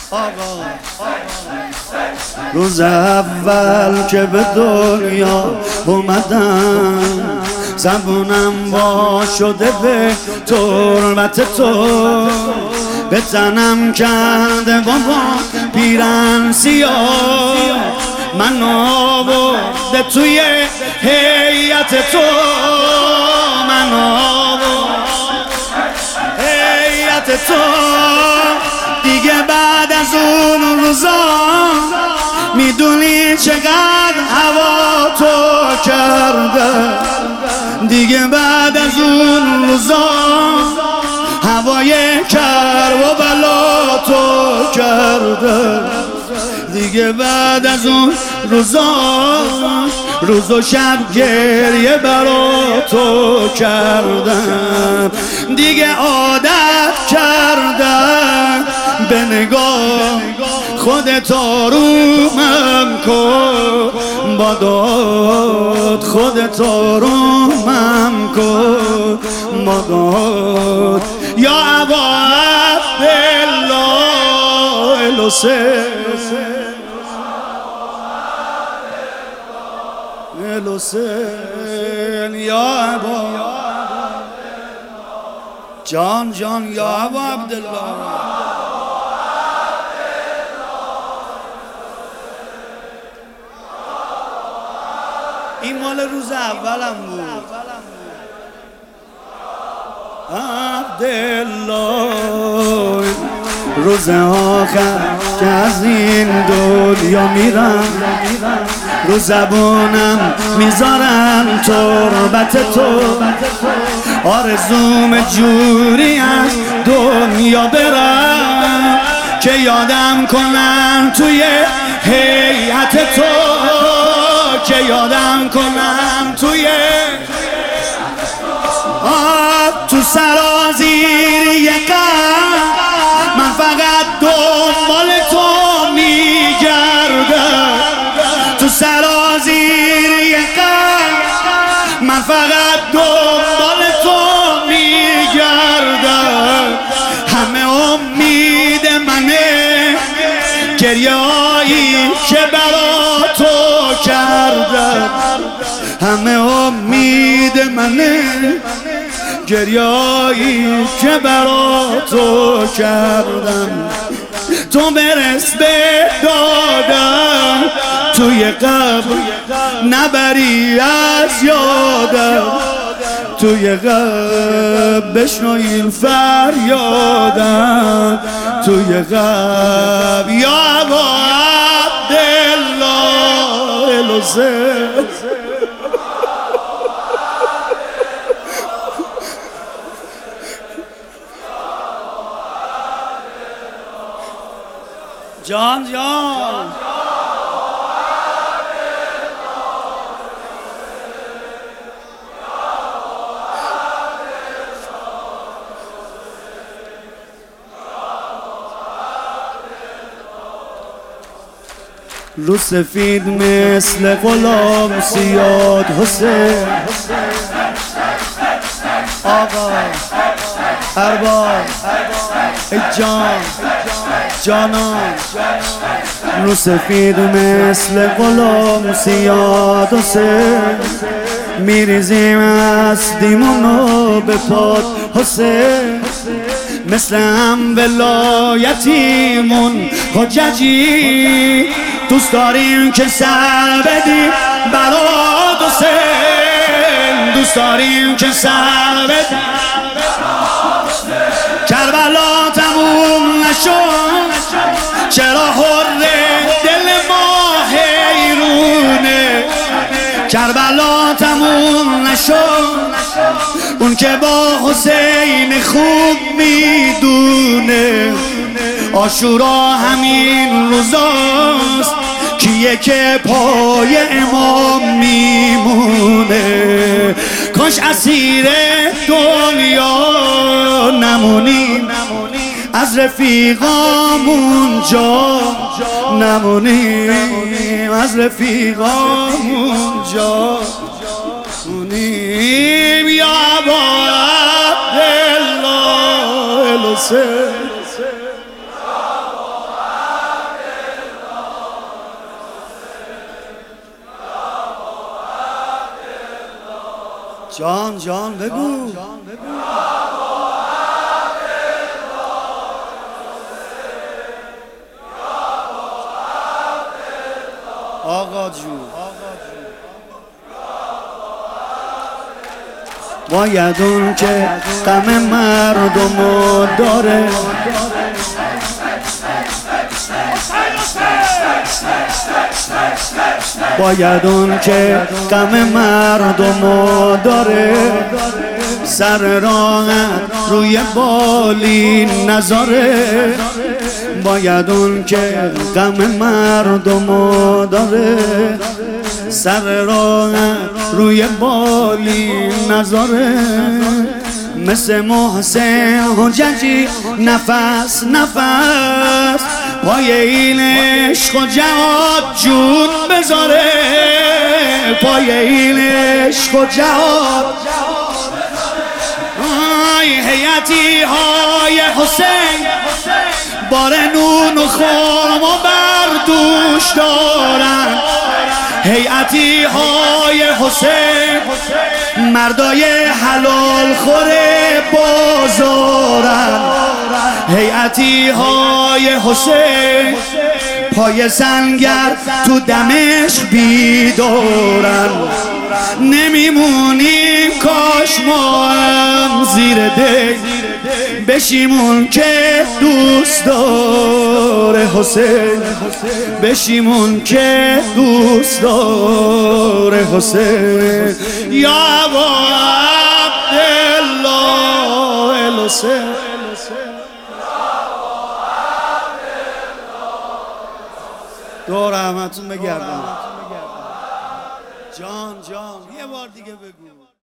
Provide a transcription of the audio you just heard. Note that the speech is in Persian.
روز اول که به دنیا اومدم زبونم وا شده به تربت تو، به تنم کرده بابا پیرن سیاه، من آورده توی هیئت تو، من آورده هیئت تو. دیگه بعد از اون روزا میدونی چقدر هوا تو کرده، دیگه بعد از اون روزا هوای کر و بلا تو کرده، دیگه بعد از اون روزا روز و شب گریه برا تو کردم، دیگه عادت کردم به نگاه خودت آرومم کن، با داد خودت آرومم کن، با داد یا ابا عبدالله الحسین یا ابا جان یا ابا عبدالله. این مال روز اولم بود. عبدالله روز آخر که از این دنیا میرم، رو زبونم میذارم تربت تو، آرزوم جوری از دنیا برم که یادم کنم توی هیئت تو، که یادم کنم توی تو سرازیری قلب من فقط دنبال تو میگردم، تو سرازیری قلب من فقط دنبال تو میگردم، همه امید منه گریه‌هایی که برا تو کردم، همه امید منه گریه‌هایی که برا تو کردم، تو برس به دادم توی قبر نبری از یادم، توی قبر بشنو این فریادم، توی قبر یا ابا عبدالله الحسین. جان رو سفید مثل غلام سیاد حسین، آقا ارباب ای جانان، رو سفید مثل غلام سیاد حسین، میریزیم از دیمونو به پاد حسین، مثل هم ولایتیمون حججی، دوست داریم که سر بدی برات حسین، دوست داریم که سر بدی کربلا تموم نشد، چرا حره دل ما حیرونه، کربلا تموم نشد، اون که با حسین خوب میدونه، عاشورا همین روزاست کیه که پای امام میمونه، کاش اسیر دنیا نمونیم، از رفیقامون جا نمونیم، از رفیقامون جا نمونیم یا ابا عبدالله الحسین. جان جان بگو. آقا جون باید اون که غم مردمو داره باید اون که غم مردمو داره سر راحت روی بالین نذاره باید اون که غم مردمو داره سر راحت روی بالین نذاره مثل محسن حججی نفس نفس پای این عشق و جهاد جون بذاره پای این عشق و جهاد هیئتی های حسین بار نون و خرم و بردوش دارن هیئتی های حسین مردای حلال خوره بازارن هیئتی های حسین پای سنگر تو دمشق بیدارن نمیمونیم کاش ما هم زیر دی بشیمون که دوست داره حسین بشیمون که دوست داره حسین یا ابا عبدالله الحسین دور همتون بگردم جان جان یه بار دیگه بگو